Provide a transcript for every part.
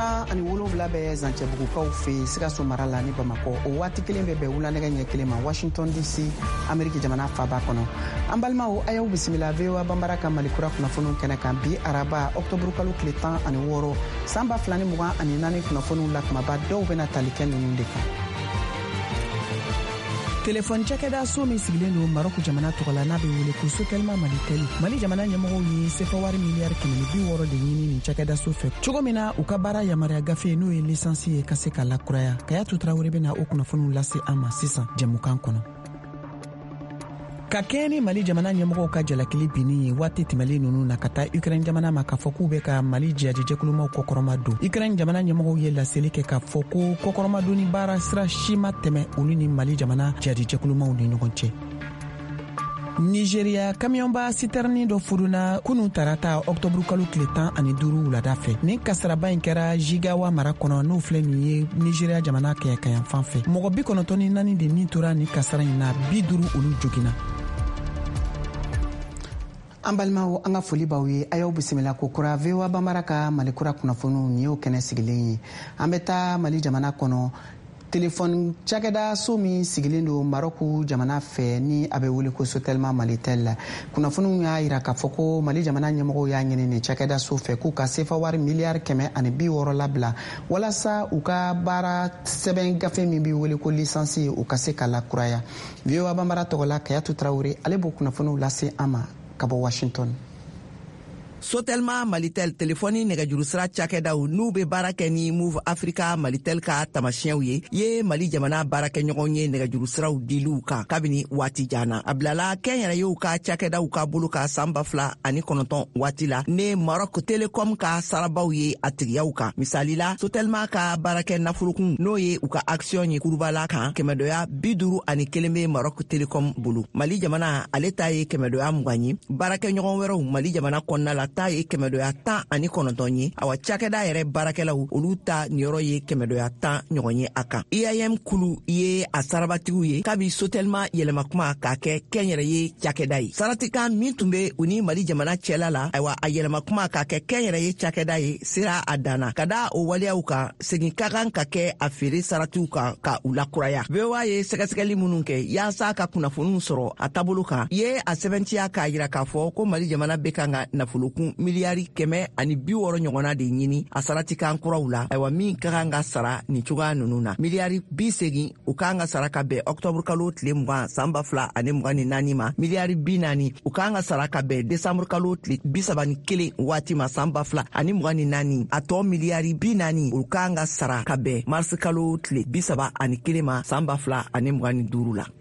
tan ani wolonwula bɛ zancɛbugukaw fɛ Sikaso mara la ni Bamakɔ o waati kelen bɛ bɛn wulanɛgɛ ɲɛ kelen ma Washington DC Ameriki jamana faaba kɔnɔ. An balimaw a y'aw bisimila VOA Banbara ka Malikura kunnafoniw kɛnɛ kan bi araba Octobre kalo tile 16 san 2024 kunnafoniw la kumaba dɔw bɛna tali kɛ ninnu de kan. Telefoni cakɛda so min sigilen don Marok jamana tɔgɔla n'a bɛ wele ko Sotelma Malitel. Mali jamana ɲɛmɔgɔw ye sefa wari miliyari 160 de ɲini nin cakɛda so fɛ. Cogo min na u ka baara yamaruya gafe n'o ye lisansi ye ka se ka lakuraya. Kayatu Traoré bɛna o kunnafoniw lase an ma sisan jɛmukan kɔnɔ. Ka kɛ ni Mali jamana ɲɛmɔgɔw ka jalakili binni ye waati tɛmɛlen ninnu na ka taa Ukraine jamana ma k'a fɔ k'u bɛ ka Mali jɛjɛkulumaw kɔkɔrɔma don. Ukraine jamana ɲɛmɔgɔw ye laseli kɛ k'a fɔ ko kɔkɔrɔma donni baara sira si ma tɛmɛ olu ni Mali jamana jɛjɛkulumaw ni ɲɔgɔn cɛ. Nigeria kamiyɔnba siterni dɔ furuna kunu tarata Octobre kalo tile 15 wulada fɛ. Nin kasaraba in kɛra Jigawa mara kɔnɔ n'o filɛ nin ye Nigeria jamana kayan fan fɛ. Mɔgɔ 94 de nin tora nin kasara in na 50 olu joginna. An balimaw an ka foli b'aw ye a y'aw bisimila ko kura VOA Banbara ka Malikura kunnafoniw ni y'o kɛnɛ sigilen ye. An bɛ taa Mali jamana kɔnɔ telefoni cakɛda so min sigilen don Maroku jamana fɛ ni a bɛ wele ko Sotelma Malitel la. Kunnafoniw y'a jira k'a fɔ ko Mali jamana ɲɛmɔgɔw y'a ɲini nin cakɛda so fɛ k'u ka sefa wari miliyari 160 labila walasa u ka baara sɛbɛn gafe min bɛ wele ko lisansi u ka se ka lakuraya. VOA Banbara tɔgɔla Kayatu Traoré ale b'o kunnafoniw lase an ma ka bɔ Washington. Sotelma Malitel telefoni nɛgɛjurusira cakɛdaw n'u be baara kɛ ni Move Africa Malitel ka tamasiyɛnw ye Mali jamana baarakɛɲɔgɔn ye nɛgɛjurusiraw diliw kan kabini waati jana. A bilala kɛnyɛrɛyew ka cakɛdaw ka bolo ka san 2009 waati la ne Maroc Telecom ka sarabaw ye a tigiyaw kan. Misali la Sotelma ka baarakɛ nafolokun n'o ye u ka action ye kurubala kan 51 be Maroc Telecom bolo. Mali jamana ale ta ye 120 ye. Baarakɛɲɔgɔn wɛrɛw Mali jamana kɔnɔna la ta ye 119 ye. Awa cakɛda yɛrɛ baarakɛlaw olu ta niyɔrɔ ye 110 ɲɔgɔn ye a kan. IAM kulu ye a sarabatigiw ye kabi Sotelma yɛlɛma kuma k'a kɛ kɛnyɛrɛ ye cakɛda ye. Saratikan min tun be u ni Mali jamana cɛla la ayiwa a yɛlɛma kuma k'a kɛ kɛnyɛrɛ ye cakɛda ye sera a danna ka da o waleyaw kan segin ka kan ka kɛ a feere saratiw kan ka u lakuraya. VOA ye sɛgɛsɛgɛli minnu kɛ yaasa ka kunnafoniw sɔrɔ a taabolo kan ye a sɛbɛntiya k'a jira k'a fɔ ko Mali jamana bɛ kan ka nafolokun miliyari 160 ɲɔgɔnna de ɲini a saratikan kuraw la ayiwa min ka kan ka sara nin cogoya ninnu na miliyari 80 u kan ka sara ka bɛn Octobre kalo tile 20 san 2024 ma miliyari 40 u kan ka sara ka bɛn Décembre kalo tile 31 waati ma san 2024 a tɔ miliyari 40 u kan ka sara ka bɛn Mars kalo tile 31 ma san 2025 la.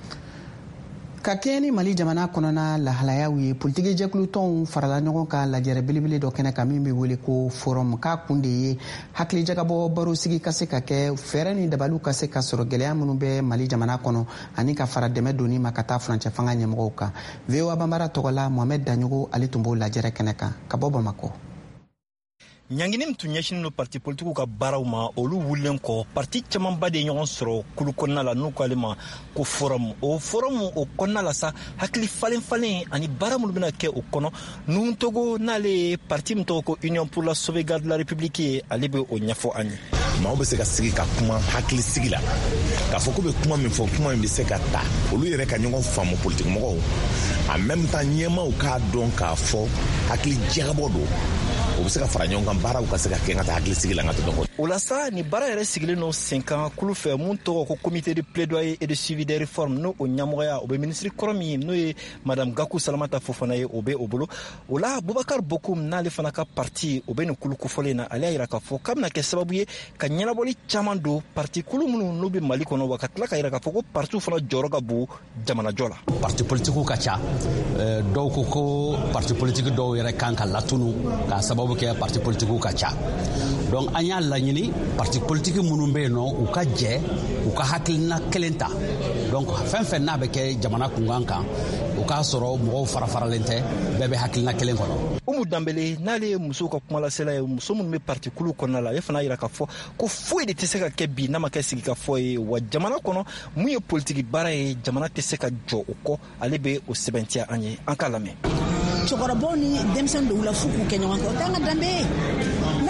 Ka kɛ ni Mali jamana kɔnɔna lahalayaw ye politiki jɛkulutɔnw farala ɲɔgɔn ka lajɛrɛ belebele dɔ kɛnɛ kan min bɛ wele ko forum k'a kun de ye hakilijagabɔ baro sigi ka se ka kɛ fɛɛrɛ ni dabaliw ka se ka sɔrɔ gɛlɛya minnu bɛ Mali jamana kɔnɔ ani ka fara dɛmɛ donni ma ka taa furancɛ fanga ɲɛmɔgɔw kan. VOA Banbara tɔgɔla Mohamed Daɲogo ale tun b'o lajɛrɛ kɛnɛ kan ka bɔ Bamakɔ. Ɲangini min tun ɲɛsinnen don parti politiques ka baaraw ma olu wulilen kɔ parti camanba de ɲɔgɔn sɔrɔ kulu kɔnɔna la n'u k'ale ma ko forum o kɔnɔna la sa hakili falen ani baara minnu bɛna kɛ o kɔnɔ Nuntogo n'ale ye parti min tɔgɔ ko Union pour la sauvegarde de la République ye ale bɛ o ɲɛfɔ an ye. Maaw bɛ se ka sigi ka kuma hakili sigi la k'a fɔ k'u bɛ kuma min fɔ kuma in bɛ se ka ta olu yɛrɛ ka ɲɔgɔn faamu politique mɔgɔw en même temps ɲɛmaaw k'a dɔn k'a fɔ hakili jagabɔ don o bɛ se ka fara ɲɔgɔn kan baaraw ka se ka kɛ ka taa hakili sigi la ka tɛmɛ. O la sa ni baara yɛrɛ sigilen no senkan kulu fɛ mun tɔgɔ ko comité de plaidoyer et de suivi des réformes n'o o ɲɛmɔgɔya o bɛ ministre kɔrɔ min ye n'o ye madame Gakou Salamata Fofana ye o bɛ o bolo o la Boubacar Bokoum n'ale fana ka parti o bɛ nin kulu kofɔlen na ale y'a jira k'a fɔ k'a bɛna kɛ sababu ye ka ɲɛnabɔli caman don parti kulu minnu n'u bɛ Mali kɔnɔ wa ka tila ka jira k'a fɔ ko parti fana jɔyɔrɔ ka bon jamanajɔ la. Parti politique ka ca dɔw ko parti politique dɔw yɛrɛ kan ka latunu k'a sababu kɛ parti politique ka ca donc an y'a laɲini parti politique minnu bɛ yen nɔ u ka jɛ u ka hakilina kelen ta donc fɛn fɛn n'a bɛ kɛ jamana kunkan kan u k'a sɔrɔ mɔgɔw farafaralen tɛ bɛɛ bɛ hakilina kelen kɔnɔ. Umu Dambele n'ale ye musow ka kumalasela ye muso minnu bɛ parti kulu kɔnɔna la ale fana yira k'a fɔ ko foyi de tɛ se ka kɛ bi n'a ma kɛ sigi ka fɔ ye wa jamana kɔnɔ mun ye politiki baara ye jamana tɛ se ka jɔ o kɔ ale bɛ o sɛbɛntiya an ye an k'a lamɛn. Cɛkɔrɔbaw ni denmisɛn dɔw la f'u k'u kɛ ɲɔgɔn fɛ o t'an ka danbe ye n'a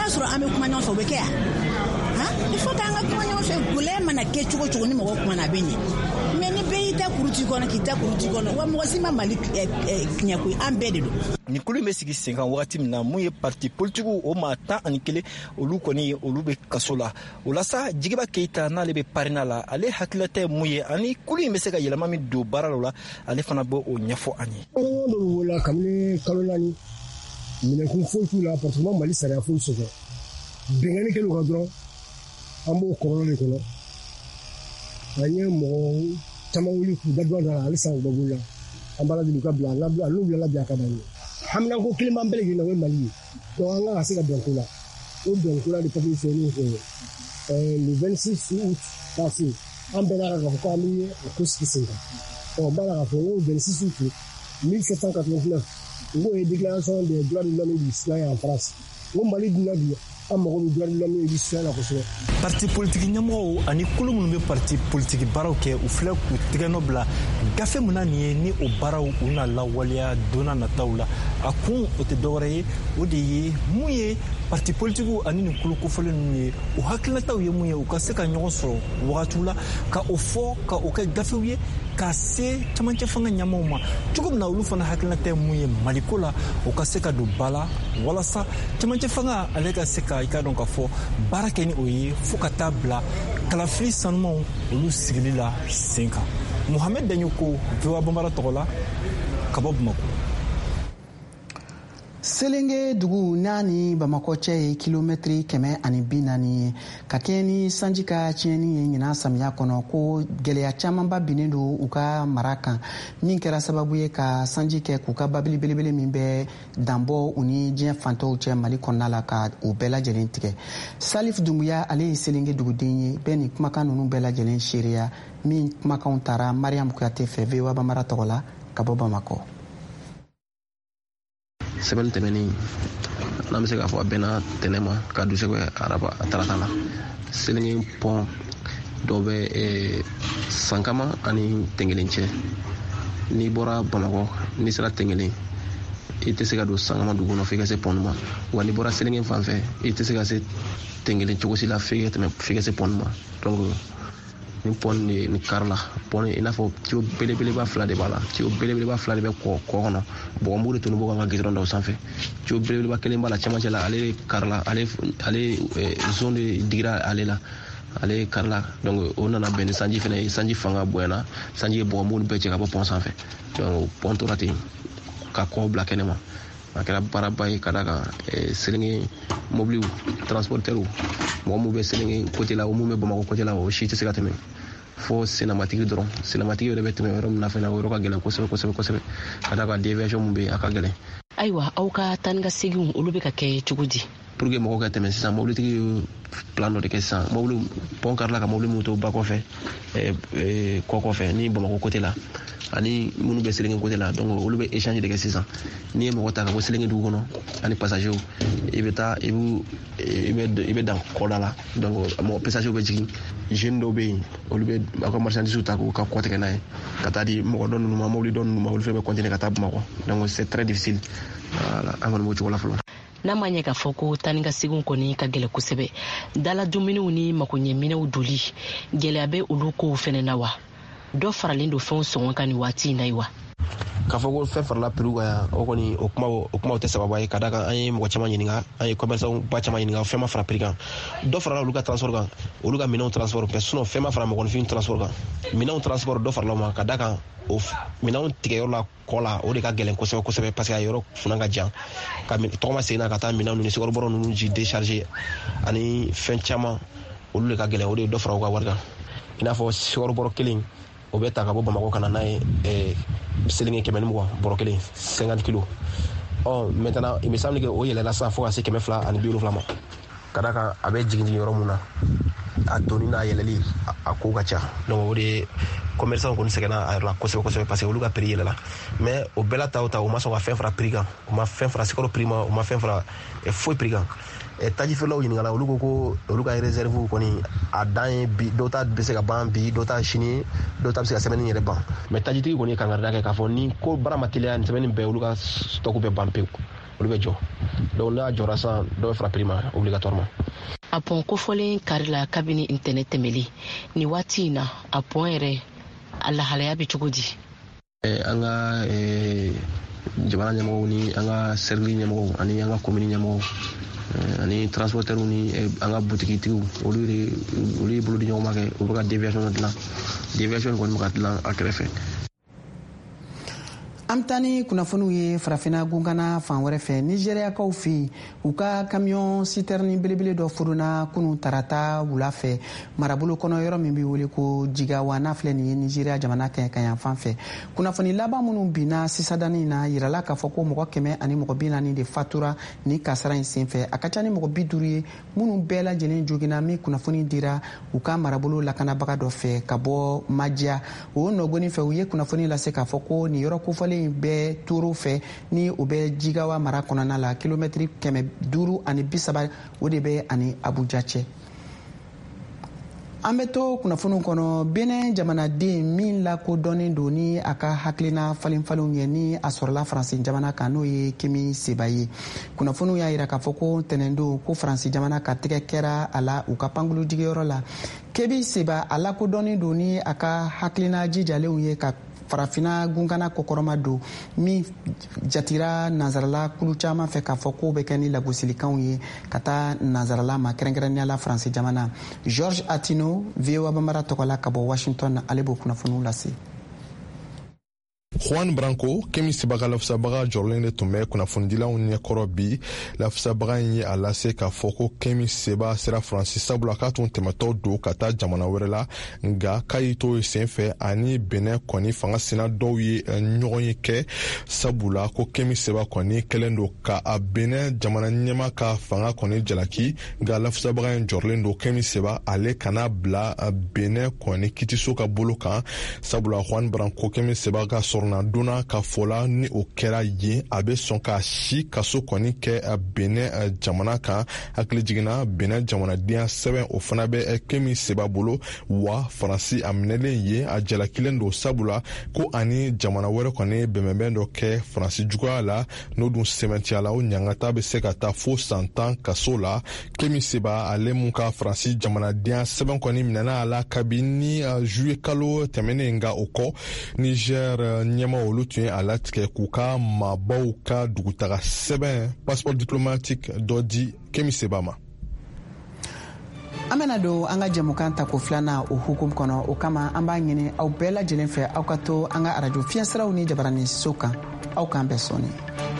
sɔrɔ an bɛ kuma ɲɔgɔn fɛ o bɛ kɛ yan il faut que an ka kuma ɲɔgɔn fɛ gɛlɛya mana kɛ cogo cogo ni mɔgɔ kuma na a bɛ ɲɛ mais ni bɛɛ y'i ta kuruti kɔnɔ k'i ta kuruti kɔnɔ wa mɔgɔ si ma Mali tiɲɛ koyi an bɛɛ de don. Nin kulu bɛ sigi sen kan wagati min na mun ye parti politiques o maa 11 olu kɔni olu bɛ kaso la o la sa Jigiba Keita n'ale bɛ parrainage la ale hakilata ye mun ye ani kulu in bɛ se ka yɛlɛma min don baara la ale fana bɛ o ɲɛfɔ an ye. Dɔ wolola kabini kalo 4 minɛkun foyi t'u la parce que ma Mali sariya foyi sɔsɔ bɛnkɛni kɛlen ka dɔrɔn an b'o kɔrɔ de kɔnɔ an ye mɔgɔ caman wuli k'u da don a la halisa u bɛ wuli la an b'a lajɛ ka bila n'u bilala bi a ka d'an ye haminanko kelen b'an bɛɛ lajɛlen na o ye Mali ye donc an kan ka se ka bɛn ko la o bɛn ko la de papier sɛbɛnni fɛ le 26 août passé an bɛɛ n'a ka fɔ ko an bɛ a ko sigi sen kan n b'a la k'a fɔ o 26 août 1789 n k'o ye déclaration des droits de l'homme et du citoyen en France n ko Mali dunna bi an mago bɛ droit de l'homme et du citoyen la kosɛbɛ. Parti politique ɲɛmɔgɔw ani kulu minnu bɛ parti politique baaraw kɛ u filɛ k'u tigɛ nɔ bila gafe min na nin ye ni o baaraw u na lawaleya donna nataw la a kun o tɛ dɔwɛrɛ ye o de ye mun ye parti politiques ani nin kulu kofɔlen ninnu ye u hakilinataw ye mun ye u ka se ka ɲɔgɔn sɔrɔ wagatiw la ka o fɔ ka o kɛ gafew ye ka se camancɛ fanga ɲɛmaaw ma cogo min na olu fana hakilinata ye mun ye Maliko la o ka se ka don ba la walasa camancɛ fanga ale ka se ka i ka dɔn ka fɔ baara kɛ ni o ye fo ka taa bila kalafili sanumanw olu sigili la sen kan. Mohamed Danyoko VOA Bambara tɔgɔ la ka bɔ Bamako. Selenge dugu n'a ni Bamakɔ cɛ ye kilomɛtiri 140 ye ka kɛ ni sanji ka tiɲɛni ye ɲinan samiya kɔnɔ ko gɛlɛya camanba binnen don u ka mara kan min kɛra sababu ye ka sanji kɛ k'u ka babili belebele min bɛ danbɔ u ni diɲɛ fantaw cɛ Mali kɔnɔna la ka u bɛɛ lajɛlen tigɛ. Salif Dumbuya ale ye Selenge duguden ye bɛɛ ni kumakan ninnu bɛɛ lajɛlen seereya min kumakanw taara Mariam Kuyate fɛ VOA Bambara tɔgɔ la ka bɔ Bamakɔ. Semaine tɛmɛnin n'an bɛ se k'a fɔ a bɛnna tɛnɛ ma ka don sɛbɛ araba tarata la Selenge pont dɔ bɛ Sankama ani Tɛnkelen cɛ n'i bɔra Bamakɔ n'i sera Tɛnkelen i tɛ se ka don Sankama dugu kɔnɔ f'i ka se pont ma wa n'i bɔra Selenge fan fɛ i tɛ se ka se Tɛnkelen cogo si la f'i ka se pont ma donc ni pont ni karla pont i n'a fɔ tuyau belebeleba 2 de b'a la tuyau belebeleba 2 de bɛ kɔ kɔnɔ bɔgɔmugu de tunu bɔ kan ka gidɔrɔn da o sanfɛ tuyau belebeleba 1 b'a la cɛmancɛ la ale karla ale zone de digira ale la ale karla donc o nana bɛn ni sanji fɛnɛ sanji fanga bonyana sanji ye bɔgɔmugu bɛɛ cɛ ka bɔ pont sanfɛ donc pont tora ten ka kɔ bila kɛnɛ ma a kɛra baaraba ye ka da kan Selenge mobiliw transportɛriw mɔgɔ minnu bɛ Selenge côté la o minnu bɛ Bamakɔ côté la o si tɛ se ka tɛmɛ fo Senamatigi dɔrɔn Senamatigi yɛrɛ bɛ tɛmɛ yɔrɔ min na fɛnɛ o yɔrɔ ka gɛlɛn kosɛbɛ ka da kan déviation min bɛ a ka gɛlɛn. Ayiwa aw ka taa ni ka seginw olu bɛ ka kɛ cogo di pour que mɔgɔw ka tɛmɛ sisan mobilitigi ye plan dɔ de kɛ sisan mobili pont karila ka mobili minnu to ba kɔfɛ kɔ kɔfɛ ni Bamakɔ côté la ani minnu bɛ Selenge côté la donc olu bɛ échange de kɛ sisan n'i ye mɔgɔ ta ka bɔ Selenge dugu kɔnɔ ani passager i bɛ taa i bɛ dan kɔda la donc mɔgɔ passager bɛ jigin jeune dɔw bɛ yen olu bɛ aw ka marchandise ta k'u ka kɔ tigɛ n'a ye ka taa di mɔgɔ dɔ ninnu ma mobili dɔ ninnu ma olu fɛnɛ bɛ continuer ka taa Bamakɔ donc c'est très difficile voilà an kɔni b'o cogo la fɔlɔ. n'a ma ɲɛ k'a fɔ ko tani ka seginw kɔni ka gɛlɛ kosɛbɛ dala dumuniw ni makoɲɛminɛw doli gɛlɛya bɛ olu kow fɛnɛ na wa dɔ faralen don fɛnw sɔngɔ kan ni waati in na ye wa k'a fɔ ko fɛn farala prix kan yan o kɔni o kumaw tɛ sababa ye ka da kan an ye mɔgɔ caman ɲininka an ye commerçant ba caman ɲininka fɛn ma fara prix kan dɔ farala olu ka transport kan olu ka minɛnw transport mais sinon fɛn ma fara mɔgɔninfin transport kan minɛnw transport dɔ farala o ma ka da kan o minɛnw tigɛyɔrɔ la kɔ la o de ka gɛlɛn kosɛbɛ parce que a yɔrɔ fana ka jan ka tɔgɔma seginna ka taa minɛnw ni sukɔrɔbɔrɔ ninnu ji décharger ani fɛn caman olu de ka gɛlɛn o de ye dɔ fara u ka wari kan i n'a fɔ sukɔrɔbɔrɔ kelen o bɛ ta ka bɔ Bamakɔ ka na n'a ye Selenge 120 bɔrɔ kelen 50 kilos maintenant il me semble que o yɛlɛla sisan fo ka se 270 ma ka da kan a bɛ jigin yɔrɔ mun na a donni n'a yɛlɛli a ko ka ca donc o de ye commerçant kɔni sɛgɛnna a yɔrɔ la kosɛbɛ parce que olu ka prix yɛlɛla mais o bɛɛ la ta o ta o ma sɔn ka fɛn fara prix kan o ma fɛn fara sikaro prix ma o ma fɛn fara foyi prix kan tajifeerelaw ɲininkala olu ko olu ka réserve kɔni a dan ye bi dɔw ta bɛ se ka ban bi dɔw ta sini dɔw ta bɛ se ka semaine yɛrɛ ban mais tajitigi kɔni ye kangarida kɛ k'a fɔ ni ko baara ma teliya ni semaine bɛɛ olu ka stock bɛ ban pewu olu bɛ jɔ donc n'a jɔra sisan dɔ bɛ fara prix ma obligatoirement. A pɔn kofɔlen kari la kabini ntɛnɛ tɛmɛli ni waati in na a pɔn yɛrɛ a lahalaya bɛ cogo di? An ka jamana ɲɛmɔgɔw ni an ka servi ɲɛmɔgɔw ani an ka commune ɲɛmɔgɔw ani transporteurs ni an ka butigitigiw olu ye bolo di ɲɔgɔn ma kɛ u bɛ ka déviation dilan déviation kɔni bɛ ka dilan a kɛrɛfɛ. An taa ni kunnafoniw ye farafina gunkana fan wɛrɛ fɛ nigériyakaw fɛ u ka camion citerne belebele dɔ furuna kunu tarata wula fɛ marabolo kɔnɔ yɔrɔ min bɛ wele ko Jigawa n'a filɛ nin ye nigériya jamana ka yan fan fɛ kunnafoni laban minnu binna sisadani na yirala k'a fɔ ko mɔgɔ 140 de fatura ni kasara in senfɛ a ka ca ni mɔgɔ 50 ye minnu bɛɛ lajɛlen joginna min kunnafoni dira u ka marabolo lakanabaga dɔ fɛ ka bɔ Madia o nɔgɔni fɛ u ye kunnafoni lase k'a fɔ ko nin yɔrɔ kofɔlen bɛɛ toro fɛ ni o bɛ Jigawa mara kɔnɔna la kilomɛtiri 530 o de bɛ ani Abuja cɛ. An bɛ to kunnafoniw kɔnɔ Benin jamanaden min lakodɔnnen don ni a ka hakilina falenfalenw ye ni a sɔrɔla Faransi jamana kan n'o ye Kemi Seba ye. Kunnafoniw y'a jira k'a fɔ ko ntɛnɛndon ko Faransi jamana ka tɛgɛ kɛra a la u ka pankulujigiyɔrɔ la. Kemi Seba a lakodɔnnen don ni a ka hakilina jijalenw ye ka farafina gunkana kokɔrɔma don min jatira nazarala kulu caman fɛ k'a fɔ ko bɛ kɛ ni lagosilikanw ye ka taa nazarala ma kɛrɛnkɛrɛnnenya la Faransi jamana. George Atino VOA Bambara tɔgɔla ka bɔ Washington ale b'o kunnafoniw lase. Juan Branco, Kemi Seba ka lafisabaga jɔrɔlen de tun bɛ kunnafonidilaw ɲɛkɔrɔ bi lafisabaga in ye a lase k'a fɔ ko Kemi Seba sera Faransi sabula k'a tun tɛmɛtɔ don ka taa jamana wɛrɛ la nka k'a y'i to senfɛ ani Benin kɔni fanga sina dɔw ye ɲɔgɔn ye kɛ sabula ko Kemi Seba kɔni kɛlen don ka a Benin jamana ɲɛma ka fanga kɔni jalaki nka lafisabaga in jɔrɔlen don Kemi Seba ale kana bila Benin kɔni kitiso ka bolo kan sabula Juan Branco Kemi Seba ka sɔrɔ na donna ka fɔla ni o kɛra yen a bɛ sɔn ka si kaso kɔni kɛ Benin jamana kan hakili jiginna Benin jamanadenya sɛbɛn o fana bɛ Kemi Seba bolo wa Faransi a minɛlen ye a jalakilen don sabula ko ani jamana wɛrɛ kɔni bɛnbɛnbɛn dɔ kɛ Faransi juguya la n'o dun sɛbɛntiyala o ɲangata bɛ se ka taa fo san 10 kaso la. Kemi Seba ale mun ka Faransi jamanadenya sɛbɛn kɔni minɛna a la kabini juillet kalo tɛmɛnen nka o kɔ Niger ɲɛma olu tun ye a latigɛ k'u ka maabaw ka dugutaga sɛbɛn passeport diplomatique dɔ di Kemi Seba ma. An bɛna don an ka jɛmukan ta ko filanan o hukumu kɔnɔ o kama an b'a ɲini aw bɛɛ lajɛlen fɛ aw ka to an ka arajo fiɲɛsiraw ni jabaranin so kan aw k'an bɛɛ sɔnni.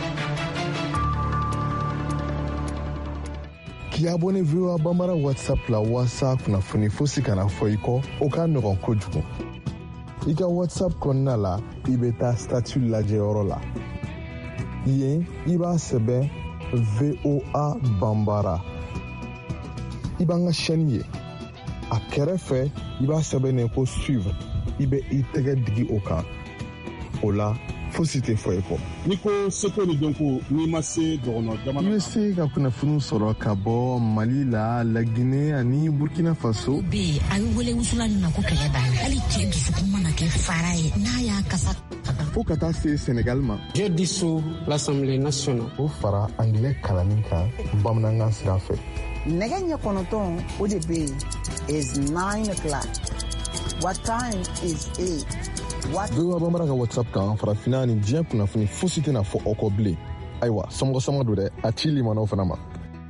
K'i abonné VOA Bambara WhatsApp la walasa kunnafoni fosi kana fɔ i kɔ o ka nɔgɔn kojugu. I ka WhatsApp kɔnɔna la i bɛ taa statut lajɛyɔrɔ la yen i b'a sɛbɛn VOA Bambara i b'an ka chaîne ye a kɛrɛfɛ i b'a sɛbɛnnen ko suivre i bɛ i tɛgɛ digi o kan o la fosi tɛ fɔ i kɔ. N'i ko seko ni dɔnko n'i ma se dɔgɔnɔ jamana i bɛ se ka kunnafoni sɔrɔ ka bɔ Mali la Laginɛ ani Burkina Faso. O bɛ yen a bɛ wele wusula min ma ko kɛlɛ banna hali cɛ dusukun mana kɛ fara ye n'a y'a kasa. Fo ka taa se Sénégal ma. Je dissous l'Assemblée nationale. O fara anglais kalanni kan bamanankan sira fɛ. Nɛgɛ ɲɛ 9 o de bɛ yen is 9 o'clock. What time is 8? VOA Bambara ka WhatsApp kan farafina ni diɲɛ kunnafoni fosi tɛna fɔ aw kɔ bilen. Ayiwa sɔmɔgɔ don dɛ a ci limanaw fana ma.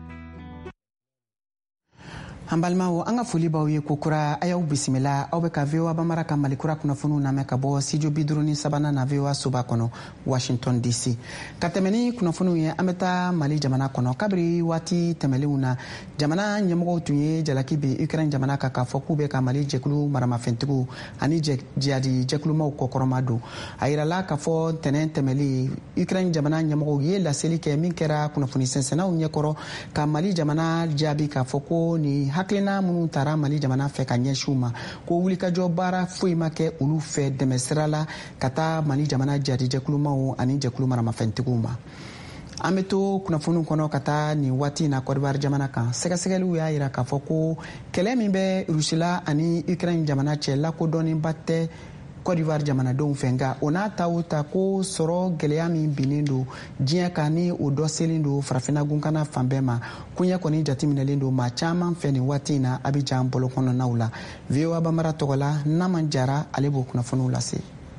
An balimaw an ka foli b'aw ye ko kura a y'aw bisimila aw bɛ ka VOA Bambara ka Malikura kunnafoniw lamɛn ka bɔ studio 53 na VOA soba kɔnɔ Washington DC. Ka tɛmɛ ni kunnafoniw ye an bɛ taa Mali jamana kɔnɔ kabiri waati tɛmɛlenw na jamana ɲɛmɔgɔw tun ye jalaki bi Ukraine jamana kan k'a fɔ k'u bɛ ka Mali jɛkulu maramafɛntigiw ani jihadi jɛkulumaw kɔkɔrɔma don. A yirala k'a fɔ ntɛnɛn tɛmɛlen Ukraine jamana ɲɛmɔgɔw ye laseli kɛ min kɛra kunnafoni sɛnsɛnnaw ɲɛkɔrɔ ka Mali jamana jaabi k'a fɔ ko ni hakilina minnu taara Mali jamana fɛ ka ɲɛsiw ma ko wulikajɔ baara foyi ma kɛ olu fɛ dɛmɛsira la ka taa Mali jamana jihadi jɛkulumaw ani jɛkulu maramafɛntigiw ma. An bɛ to kunnafoniw kɔnɔ ka taa nin waati na Côte d'Ivoire jamana kan sɛgɛsɛgɛliw y'a jira k'a fɔ ko kɛlɛ min bɛ Rusila ani Ukraine jamana cɛ lakodɔnnenba tɛ Côte d'Ivoire jamanadenw fɛ nka o n'a ta o ta ko sɔrɔ gwɛlɛya min binnen don diɲɛ kan ni o dɔ selen don farafinna gunkana fan bɛɛ ma koɲɛ kɔni jateminɛlen don maa caman fɛ nin waati in na Abidjan bolo kɔnɔnaw la. VOA Bambara tɔgɔ la Naman Jara ale b'o kunnafoniw lase.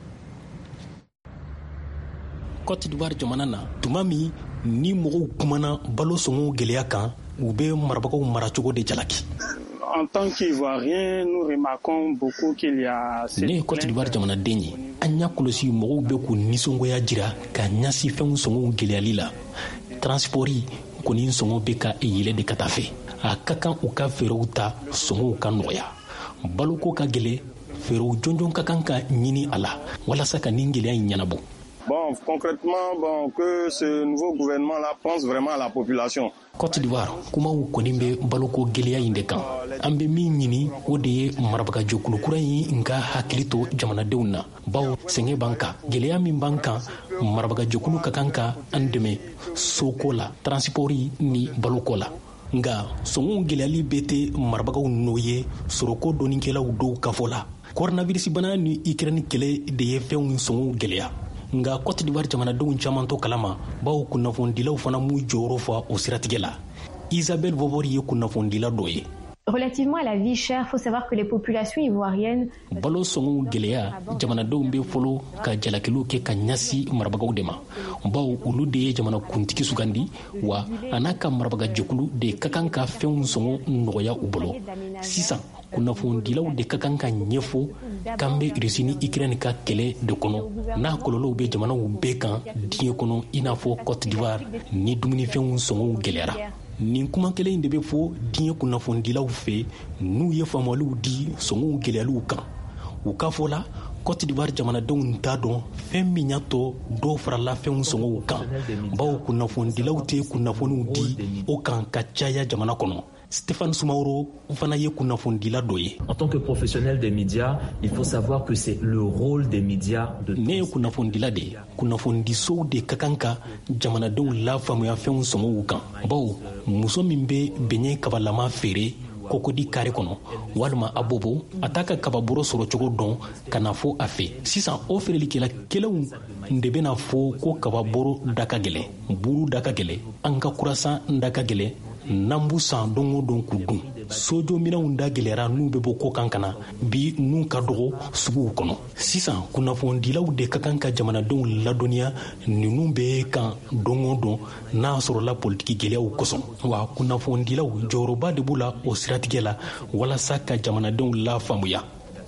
Côte d'Ivoire jamana na tuma min ni mɔgɔw kumana balo sɔngɔ gɛlɛya kan u bɛ marabagaw maracogo de jalaki. En tant qu'Ivoirien, nous remarquons beaucoup qu'il y a... Ne ye Côte d'Ivoire jamanaden ye an y'a kɔlɔsi mɔgɔw bɛ k'u nisɔngoya jira ka ɲasi fɛnw sɔngɔw gɛlɛyali la. Transport kɔni sɔngɔ bɛ ka yɛlɛ de ka taa fɛ a ka kan u ka fɛɛrɛw ta sɔngɔw ka nɔgɔya baloko ka gɛlɛ fɛɛrɛw jɔnjɔn ka kan ka ɲini a la walasa ka nin gɛlɛya in ɲɛnabɔ. Bon, concrètement, que ce nouveau gouvernement-là pense vraiment à la population. Côte d'Ivoire, kumaw kɔni bɛ baloko gɛlɛya in de kan. An bɛ min ɲini o de ye marabagajɛkulu kura in ka hakili to jamanadenw na. Bawo sɛgɛn b'an kan, gɛlɛya min b'an kan, marabagajɛkulu ka kan ka an dɛmɛ soko la, transport ni baloko la. Nka sɔngɔw gɛlɛyali bɛ tɛ marabagaw n'o ye soroko dɔnnikɛlaw dɔw kafɔ la. Coronavirus bana ni Ukraine kɛlɛ de ye fɛnw sɔngɔw gɛlɛya. Nga Côte d'Ivoire jamanadenw caman to kalama bawo kunnafonidilaw fana m'u jɔyɔrɔ fa o siratigɛ la. Isabelle Vovori ye kunnafondila dɔ ye. Relativement à la vie chère, il faut savoir que les populations ivoiriennes... Balo sɔngɔw gɛlɛya jamanadenw bɛ fɔlɔ ka jalakiliw kɛ ka ɲasi marabagaw de ma. Bawo olu de ye jamana kuntigi sugandi wa a n'a ka marabagajɛkulu de ka kan ka fɛnw sɔngɔ nɔgɔya u bolo. Sisan kunnafonidilaw de ka kan ka ɲɛfɔ k'an bɛ Russie ni Ukraine ka kɛlɛ de kɔnɔ n'a kɔlɔlɔw bɛ jamanaw bɛɛ kan diɲɛ kɔnɔ i n'a fɔ Côte d'Ivoire ni dumunifɛnw sɔngɔw gɛlɛyara. Nin kuma kelen de bɛ fɔ diɲɛ kunnafonidilaw fɛ n'u ye faamuyaliw di sɔngɔw gɛlɛyaliw kan. U ka fɔ la Côte d'Ivoire jamanadenw t'a dɔn fɛn min y'a to dɔw farala fɛnw sɔngɔw kan bawo kunnafonidilaw tɛ kunnafoniw di o kan ka caya jamana kɔnɔ. Stéphane Soumaoro fana ye kunnafondila dɔ ye. En tant que professionnel des médias, il faut savoir que c'est le rôle des médias de... Ne ye kunnafondila de kunnafonidisow de ka kan ka jamanadenw lafaamuya fɛnw sɔngɔw kan bawo muso min bɛ beɲɛ kabalama feere kokodi kare kɔnɔ walima a bobo a t'a ka kababoro sɔrɔ cogo dɔn ka na fɔ a fɛ sisan o feerelikɛla kelenw de bɛna fɔ ko kababoro da ka gɛlɛ buru da ka gɛlɛ an ka kurasan da ka gɛlɛ n'an b'u san don o don k'u dun sojo minɛnw da gɛlɛyara n'u bɛ bɔ ko kan ka na bi n'u ka dɔgɔ suguw kɔnɔ sisan kunnafonidilaw de ka kan ka jamanadenw ladɔnniya ninnu bɛɛ kan don o don n'a sɔrɔla politiki gɛlɛyaw kosɔn wa kunnafonidilaw jɔyɔrɔba de b'u la o siratigɛ la walasa ka jamanadenw lafaamuya.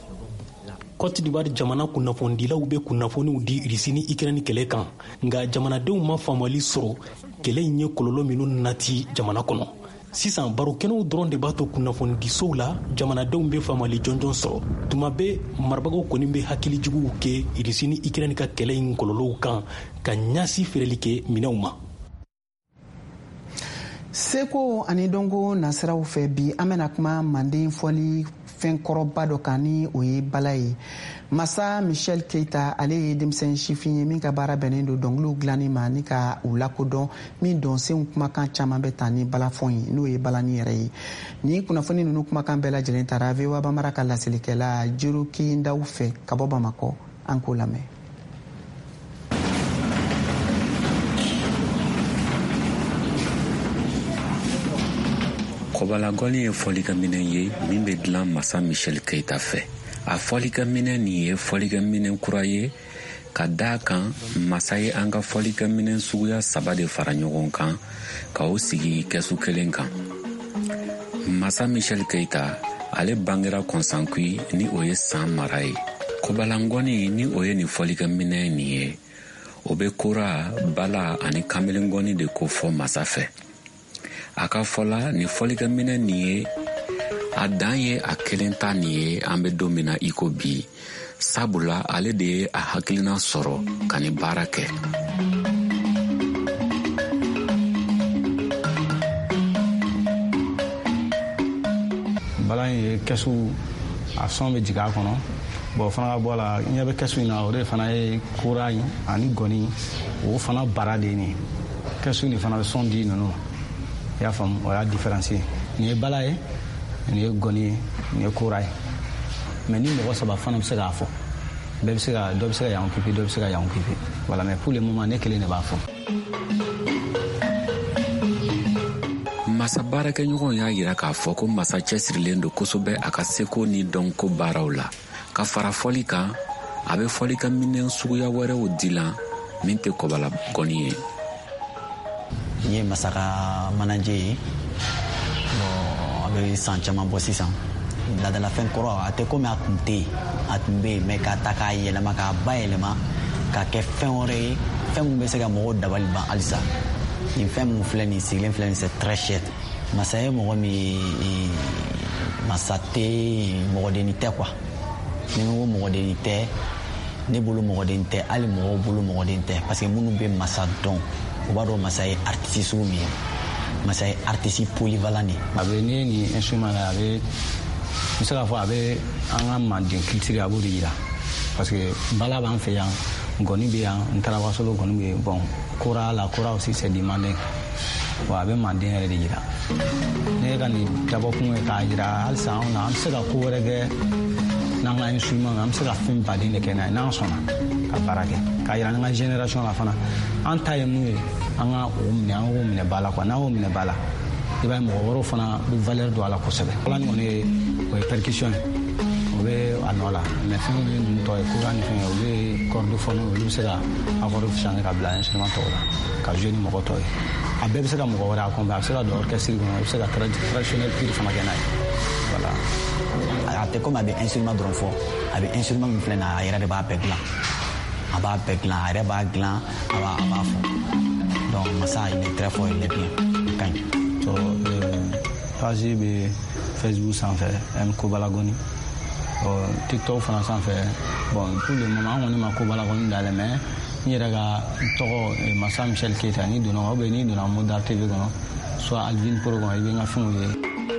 Côte d'Ivoire jamana kunnafonidilaw bɛ kunnafoniw di Russie ni Ukraine kɛlɛ kan nka jamanadenw ma faamuyali sɔrɔ kɛlɛ in ye kɔlɔlɔ minnu nati jamana kɔnɔ. Sisan barokɛnɛw dɔrɔn de b'a to kunnafonidisow la jamanadenw bɛ faamuyali jɔnjɔn sɔrɔ. Tuma bɛɛ marabagaw kɔni bɛ hakilijuguw kɛ Russie ni Ukraine ka kɛlɛ in kɔlɔlɔw kan ka ɲasi feereli kɛ minɛnw ma. Seko ani dɔnko nasiraw fɛ bi an bɛna kuma Manden fɔli fɛn kɔrɔba dɔ kan ni o ye bala ye. Masa Michel Keita ale ye denmisɛn sifin ye min ka baara bɛnnen don dɔnkiliw dilanni ma ni ka u lakodɔn min dɔnsenw kumakan caman bɛ ta ni balafɔn ye n'o ye balani yɛrɛ ye. Ni kunnafoni ninnu kumakan bɛɛ lajɛlen taara VOA Bambara ka laselilikɛla Juru Kindaw fɛ ka bɔ Bamakɔ an k'o lamɛn. Kɔbalagɔli ye fɔlikɛminɛn ye min bɛ dilan Masa Michel Keita fɛ. A fɔlikɛminɛn nin ye fɔlikɛminɛn kura ye ka d'a kan Masa ye an ka fɔlikɛminɛn suguya 3 de fara ɲɔgɔn kan ka o sigi kɛsu kelen kan. Masa Michel Keita ale bangera Kɔnsankui ni o ye san mara ye. Kɔbalangɔni ni o ye nin fɔlikɛminɛn nin ye o bɛ kora bala ani kamelengɔni de ko fɔ Masa fɛ. A ka fɔla ni fɔlikɛminɛn nin ye a dan ye a kelen ta nin ye an bɛ don min na i ko bi sabula ale de ye a hakilina sɔrɔ ka ni baara kɛ. Balan ye kɛsu a sɔn bɛ jigin a kɔnɔ bon fana ka bɔ la ɲɛ bɛ kɛsu in na o de fana ye kura in ani gɔni o fana bara de ye nin kɛsu nin fana bɛ sɔn di ninnu i y'a faamu o y'a différencier nin ye bala ye nin ye gɔni ye nin ye kura ye mais ni mɔgɔ 3 fana bɛ se k'a fɔ bɛɛ bɛ se ka dɔ bɛ se ka yan occuper dɔ bɛ se ka yan occuper voilà mais pour le moment ne kelen de b'a fɔ. masa baarakɛɲɔgɔn y'a yira k'a fɔ ko masa cɛsirilen don kosɛbɛ a ka seko ni dɔnko baaraw la ka fara fɔli kan a bɛ fɔli ka minɛn suguya wɛrɛw dilan min tɛ kɔbala gɔni ye. n ye masaka manaje ye bon a bɛ san caman bɔ sisan ladalafɛn kɔrɔ a tɛ komi a tun tɛ yen a tun bɛ yen mais k'a ta k'a yɛlɛma k'a bayɛlɛma k'a kɛ fɛn wɛrɛ ye fɛn min bɛ se ka mɔgɔw dabali ban halisa nin fɛn min filɛ nin sigilen filɛ nin c'est très cher masa ye mɔgɔ min masa tɛ mɔgɔdenni tɛ quoi ni n ko mɔgɔdenni tɛ ne bolo mɔgɔden tɛ hali mɔgɔw bolo mɔgɔden tɛ parce que minnu bɛ masa dɔn u b'a dɔn masa ye artiste sugu min ye masa ye artiste polyvalent de. a bɛ ni nin instrument la a bɛ n bɛ se k'a fɔ a bɛ an ka manden culture a b'o de yira parce que bala b'an fɛ yan ngɔni bɛ yan n taara wasolo ngɔni bɛ yen bon kora la kora aussi c'est du manden bon a bɛ manden yɛrɛ de yira ne ka nin dabɔkun ye k'a yira halisa anw na an bɛ se ka ko wɛrɛ kɛ n'an ka instrument an bɛ se ka fɛn baden de kɛ n'a ye n'an sɔnna ka baara kɛ k'a yira an ka génération la fana an ta ye mun ye an ka o minɛ an k'o minɛ ba la quoi n'an y'o minɛ ba la i b'a ye mɔgɔ wɛrɛw fana bɛ valeur don a la kosɛbɛ. ala ni kɔni ye o ye percussion ye o bɛ a nɔ la mais fɛn min ninnu tɔ ye kura ni fɛn ye o bɛ cordéphone olu bɛ se ka accord changer ka bila instrument tɔw la ka jouer ni mɔgɔ tɔw ye a bɛɛ bɛ se ka mɔgɔ wɛrɛ accompagner a bɛ se ka don orchestre kɔnɔ a bɛ se ka traditionnel pure fana kɛ n'a ye voilà. a tɛ komi a bɛ instrument dɔrɔn fɔ a bɛ instrument min filɛ nin ye a yɛrɛ de b'a bɛɛ dilan a b'a bɛɛ dilan a yɛrɛ b'a dilan a b'a fɔ donc masa il est très fort il est bien ka ɲi. page bɛ Facebook sanfɛ M Kobala Goni TikTok fana sanfɛ bon pour le moment an kɔni ma Kobala Goni dayɛlɛ mais n yɛrɛ ka tɔgɔ masa Michel Keita n'i donna ou bien n'i donna Modar TV kɔnɔ soit Alvin Pro kɔnɔ i bɛ n ka fɛnw ye.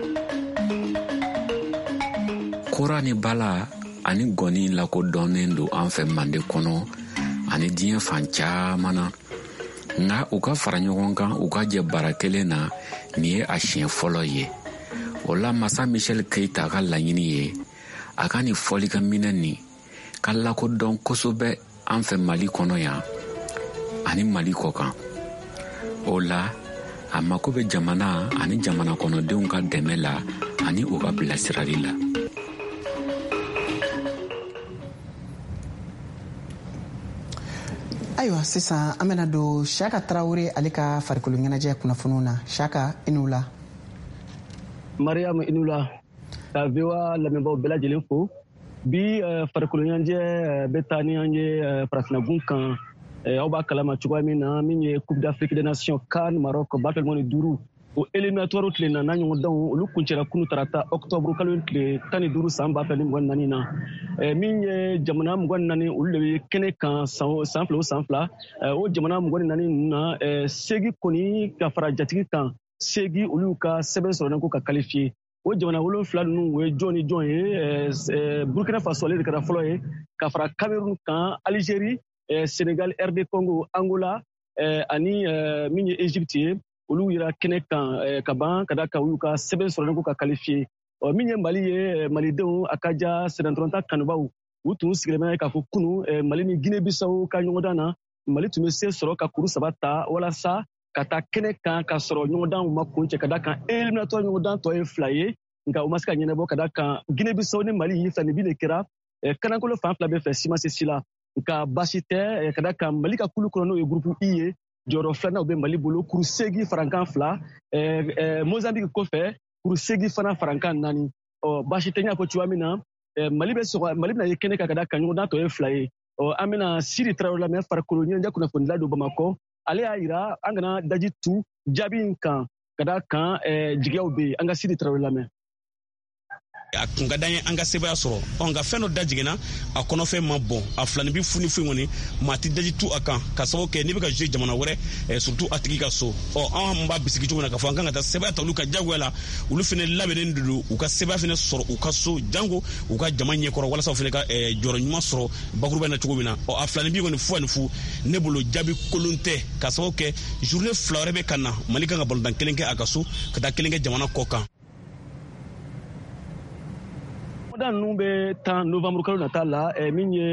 kora ni bala ani gɔni lakodɔnnen don an fɛ mande kɔnɔ ani diɲɛ fan caman na nka u ka fara ɲɔgɔn kan u ka jɛ baara kelen na nin ye a siɲɛ fɔlɔ ye o la masa Michel Keita ka laɲini ye a ka nin fɔli ka minɛ nin ka lakodɔn kosɛbɛ an fɛ Mali kɔnɔ yan ani Mali kɔ kan o la a mako bɛ jamana ani jamana kɔnɔdenw ka dɛmɛ la ani u ka bilasirali la. ayiwa sisan an bɛna don Siyaka Tarawele ale ka farikolo ɲɛnajɛ kunnafoniw na Siyaka i n'u la. Mariam i n'u la ka VOA lamɛnbaaw bɛɛ lajɛlen fo bi farikolo ɲɛnajɛ bɛ taa ni an ye farafinnagun kan aw b'a kalama cogoya min na min ye Coupe d'Afrique des Nations CAN Maroc bato-ɲɔgɔn ni 5 o éliminatoire tile na n'a ɲɔgɔn danw olu kuncɛra kunu tarata octobre kalo tile 15 san 2024 na min ye jamana 24 olu de bɛ kɛnɛ kan san fila o san fila o jamana 24 ninnu na segi kɔni ka fara jatigi kan segi olu ka sɛbɛn sɔrɔlen ko ka qualifier o jamana 7 ninnu o ye jɔn ni jɔn ye Burkina Faso ale de kɛra fɔlɔ ye ka fara Cameroun kan Algérie Sénégal RD Congo Angola ani min ye Égypte ye olu yira kɛnɛ kan ka ban ka da kan olu ka sɛbɛn sɔrɔlen ko ka qualifier min ye Mali ye malidenw a ka ja sɛnɛdɔrɔnta kanubaw u tun sigilen bɛ k'a fɔ kunu Mali ni Guinée Bissau ka ɲɔgɔndan na Mali tun bɛ se sɔrɔ ka kuru 3 ta walasa ka taa kɛnɛ kan ka sɔrɔ ɲɔgɔndan ma kuncɛ ka da kan éliminatoire ɲɔgɔndan tɔ ye 2 ye nka u ma se ka ɲɛnabɔ ka da kan Guinée Bissau ni Mali yi fila nin bi de kɛra kanankolo fan fila bɛ fɛ si ma se si la nka basi tɛ ka da kan Mali ka kulu kɔnɔ n'o ye groupe I ye jɔyɔrɔ filanan bɛ Mali bolo kuru 8 farankan 2 Mozambique kɔfɛ kuru 8 fana farankan 4 basi tɛ n y'a fɔ cogoya min na Mali bɛna ye kɛnɛ kan ka da kan ɲɔgɔndan tɔ ye 2 ye an bɛna Sidi Tarawele lamɛn farikolo ɲɛnajɛ kunnafonidila don Bamakɔ ale y'a yira an kana daji tu jaabi in kan ka da kan jigiyaw bɛ yen an ka Sidi Tarawele lamɛn. a kun ka d'an ye an ka sebaya sɔrɔ nka fɛn dɔ da jiginna a kɔnɔfɛn ma bɔn a filani bi funi foyi kɔni maa ti daji tu a kan ka sababu kɛ n'i bɛ ka jouer jamana wɛrɛ surtout a tigi ka so an b'a bisigi cogo min na k'a fɔ an kan ka taa sebaya ta olu ka jagoya la olu fana labɛnnen de don u ka sebaya fana sɔrɔ u ka so jango u ka jama ɲɛkɔrɔ walasa u fana ka jɔyɔrɔ ɲuman sɔrɔ bakuruba in na cogo min na a filani bi kɔni fo ani fu ne bolo jaabi kolon tɛ ka sababu kɛ journée 2 wɛrɛ bɛ ka na Mali kan ka balontan 1 kɛ a ka so ka taa 1 kɛ jamana kɔ kan. Ninnu bɛ 10 novembre kalo nata la min ye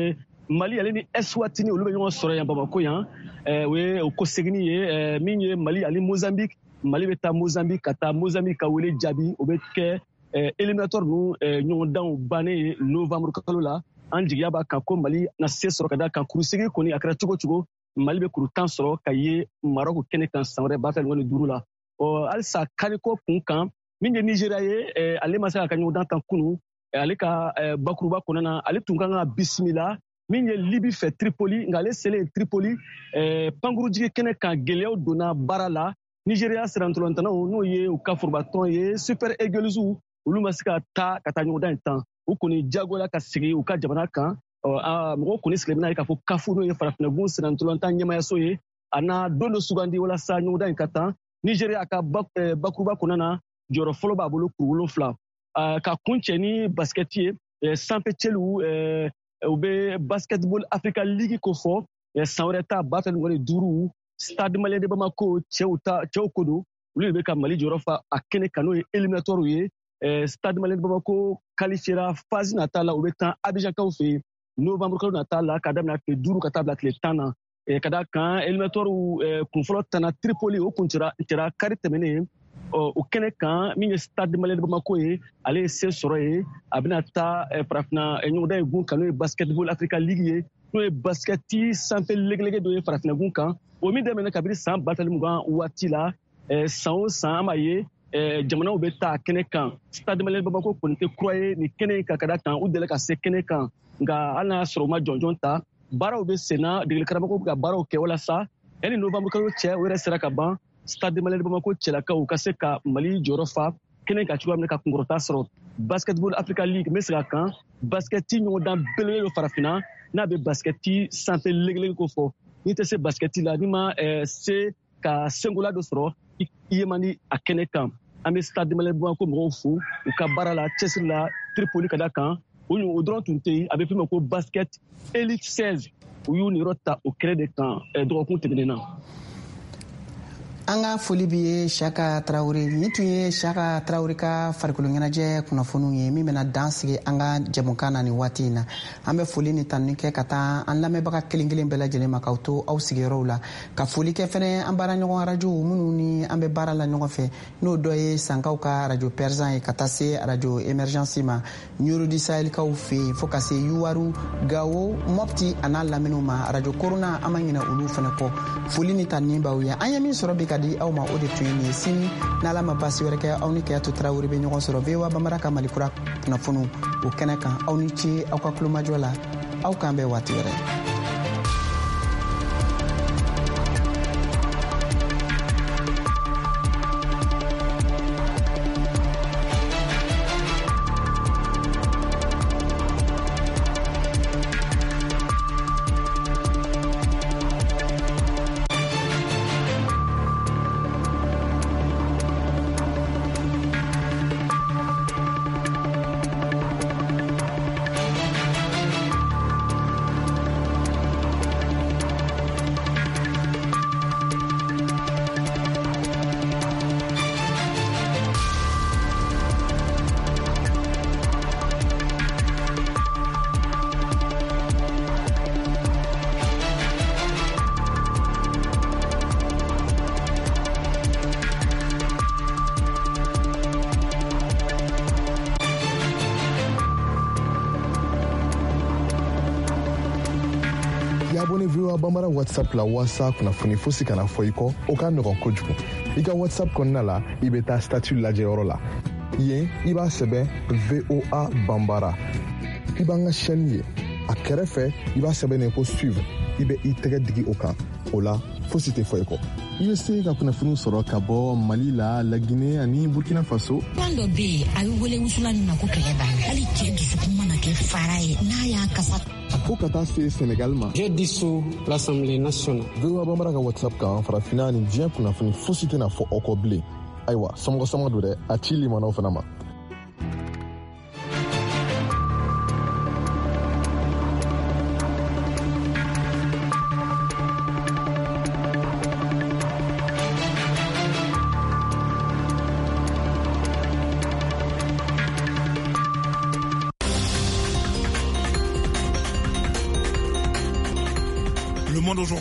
Mali ale ni Eswatini olu bɛ ɲɔgɔn sɔrɔ yan Bamako yan o ye o ko segini ye min ye Mali ani Mozambique Mali bɛ taa Mozambique ka taa Mozambique ka wele jaabi o bɛ kɛ éliminatoire ninnu ɲɔgɔndanw bannen ye novembre kalo la an jigiya b'a kan ko Mali na se sɔrɔ ka da kan kurusigi kɔni a kɛra cogo cogo Mali bɛ kuru 10 sɔrɔ ka ye Maroc kɛnɛ kan san wɛrɛ 2025 la halisa kaniko kun kan min ye Nigeria ye ale ma se ka ɲɔgɔndan tan kunu ale ka bakuruba kɔnɔna na ale tun kan ka bisimila min ye Libi fɛ Tripoli nka ale selen Tripoli pankurujigi kɛnɛ kan gɛlɛyaw donna baara la Nigeria sirantolantanaw n'o ye u ka forobatɔn ye Super Eagles olu ma se ka taa ɲɔgɔndan in tan u kɔni jagola ka sigi u ka jamana kan mɔgɔw kɔni sigilen bɛna ye k'a fɔ kafu n'o ye farafinnagun sirantolantan ɲɛmayaso ye a na don dɔ sugandi walasa ɲɔgɔndan in ka tan Nigeria a ka bakuruba kɔnɔna na jɔyɔrɔ fɔlɔ b'a bolo kuru 7 ka kun cɛ ni basket ye sanfɛ cɛliw u bɛ basketball Africa League ko fɔ san wɛrɛ ta 2025 Stade Malien de Bamako cɛw ko don olu de bɛ ka Mali jɔyɔrɔ fa a kɛnɛ kan n'o ye éliminatoire ye Stade Malien de Bamako qualifiera phase nata la u bɛ taa Abidjan-kaw fɛ yen novembre kalo nata la ka daminɛ tile 5 ka taa bila tile 10 na ka da kan éliminatoire kunfɔlɔ tanna Tripoli o kun cɛra kari tɛmɛnen o kɛnɛ kan min ye Stade Malien de Bamako ye ale ye se sɔrɔ ye a bɛna taa farafinna ɲɔgɔndan in gun kan n'o ye basketball Africa League ye n'o ye basketi sanfɛ legelege dɔ ye farafinnagun kan o min daminɛ kabini san 2020 waati la san o san an b'a ye jamanaw bɛ taa kɛnɛ kan Stade Malien de Bamako kɔni tɛ kura ye nin kɛnɛ in kan ka da kan u deli ka se kɛnɛ kan nka hali n'a y'a sɔrɔ u ma jɔnjɔn ta baaraw bɛ sen na degeli karamɔgɔw bɛ ka baaraw kɛ walasa yanni novembre kalo cɛ o yɛrɛ sera ka ban Stade Malien de Bamako cɛlakaw ka se ka Mali jɔyɔrɔ fa kɛnɛ ka cogoya min ka kunkɔrɔta sɔrɔ basketball Africa League n bɛ segin a kan basketi ɲɔgɔndan belebele dɔ farafinna n'a bɛ basketi sanfɛ legelege ko fɔ n'i tɛ se basketi la n'i ma se ka senkola dɔ sɔrɔ i ye man di a kɛnɛ kan an bɛ Stade Malien de Bamako mɔgɔw fo u ka baara la cɛsiri la Tripoli ka da kan o dɔrɔn tun tɛ yen a bɛ f'o ma ko basket Elite 16 u y'u niyɔrɔ ta o kɛnɛ de kan dɔgɔkun tɛmɛnen na. An ka foli b'i ye Siyaka Tarawele nin tun ye Siyaka Tarawele ka farikolo ɲɛnajɛ kunnafoniw ye min bɛna dan sigi an ka jɛmukan na nin waati in na an bɛ foli ni tanuni kɛ ka taa an lamɛnbaga kelen kelen bɛɛ lajɛlen ma k'aw to aw sigiyɔrɔw la ka foli kɛ fɛnɛ an baara ɲɔgɔn arajo minnu ni an bɛ baara la ɲɔgɔn fɛ n'o dɔ ye Sankaw ka arajo Perzan ye ka taa se arajo Emergence ma Ɲurudi Sahelkaw fɛ yen fo ka se Yuwaru Gawo Mopti a n'a lamɛnniw ma arajo Korona an ma ɲinɛ olu fɛnɛ kɔ foli ni tanuni b'aw ye an ye min sɔrɔ bi ka di aw ma o de tun ye nin ye sini n'Ala ma basi wɛrɛ kɛ aw ni Kɛyatu Tarawele bɛ ɲɔgɔn sɔrɔ VOA Bambara ka Malikura kunnafoniw o kɛnɛ kan aw ni ce aw ka kulomajɔ la aw k'an bɛn waati wɛrɛ. abonné VOA Bambara WhatsApp la wasa kunnafoni fosi kana fɔ i kɔ o ka nɔgɔn kojugu i ka WhatsApp kɔnɔna la i bɛ taa statut lajɛyɔrɔ la yen i b'a sɛbɛn VOA Bambara i b'an ka chaîne ye a kɛrɛfɛ i b'a sɛbɛnnen ko suivre i bɛ i tɛgɛ digi o kan o la fosi tɛ fɔ i kɔ i bɛ se ka kunnafoniw sɔrɔ ka bɔ Mali la Laginɛ ani Burkina Faso. Plan dɔ bɛ yen a bɛ wele wusulan nin na ko kɛlɛ banna hali cɛ dusukun mana kɛ fara ye n'a y'a kasa. Fo ka taa se Sénégal ma. J'ai dissous l'Assemblée nationale. VOA Bambara ka WhatsApp kan farafinna ni diɲɛ kunnafoni fosi tɛna fɔ aw kɔ bilen. Ayiwa samɔgɔ don dɛ a ci limanaw fana ma. demande aujourd'hui